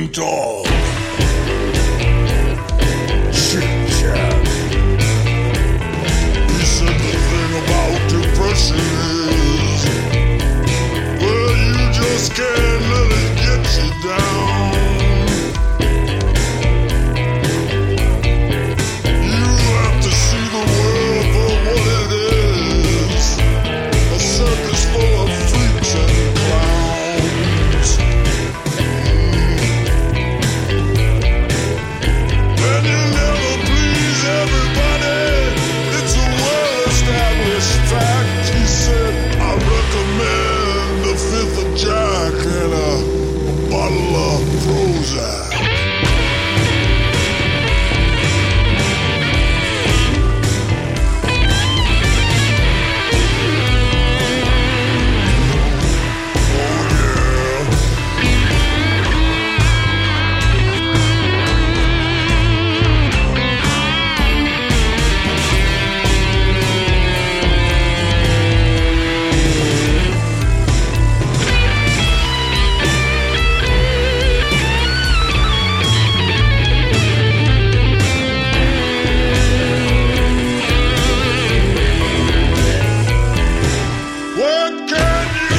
talk. Chit chat. He said the thing about depression is, well, you just can't let it get you down. You have to see the world for what it is, a circus full of freaks and clowns. And you never please everybody, it's a well-established fact. He said, I recommend a fifth of Jack and a bottle of Prozac. What can you